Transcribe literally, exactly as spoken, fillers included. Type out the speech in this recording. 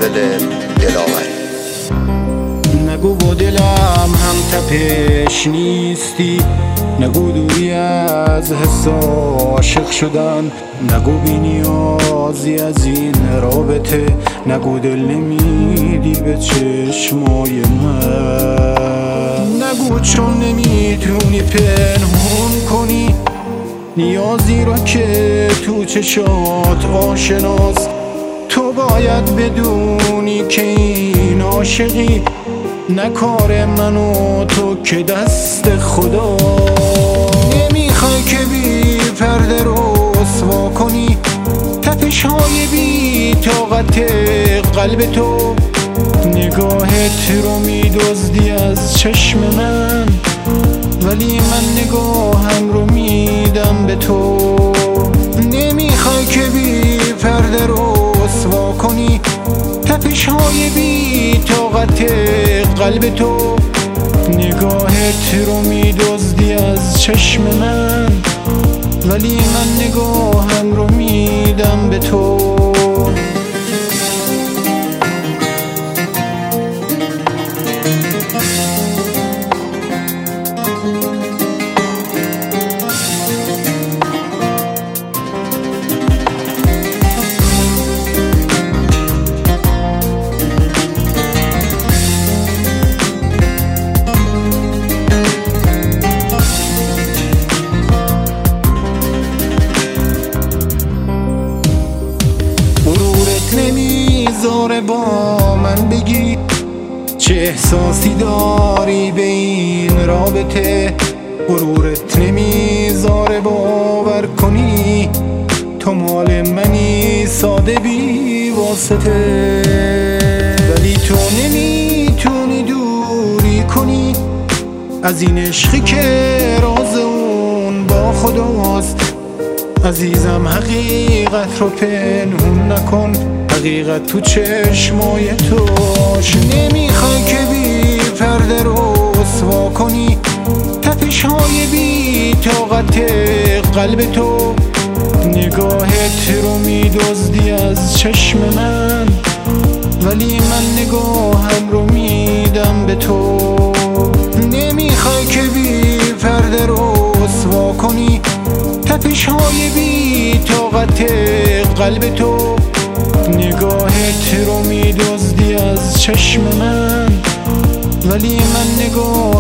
فاضل دلاوری. نگو با دلم هم تپش نیستی، نگو دوری از حس عاشق شدن، نگو بی نیازی از این رابطه، نگو دل نمیدی به چشمای من، نگو چون نمیتونی پنهون کنی نیازی رو که تو چشات آشناست. تو باید بدونی که این عاشقی نه کار من و تو که دست خدا. نمیخوای که بی پرده رسوا کنی تپش های بی طاقت قلب تو، نگاهت رو میدزدی از چشم من ولی من نگاهم رو میدم به تو. نمیخوای که بی پرده رسوا کنی تپش های بی طاقت قلب تو، نگاهت رو میدزدی از چشم من ولی من نگاهم رو میدم به تو. نمیذاره با من بگی چه احساسی داری به این رابطه، غرورت نمیذاره باور کنی تو مال منی ساده بی واسطه، ولی تو نمیتونی دوری کنی از این عشقی که راز اون با خداست. عزیزم حقیقت رو پنهون نکن، حقیقت تو چشمای توش. نمیخوای که بی پرده رسوا کنی تپش های بی طاقت قلب تو، نگاهت رو میدزدی از چشم من ولی من نگاهم رو میدم به تو. نمیخوای که بی پرده رسوا کنی تپش های بی طاقت قلب تو، نگاهت رو میدزدی از چشم من ولی من نگاه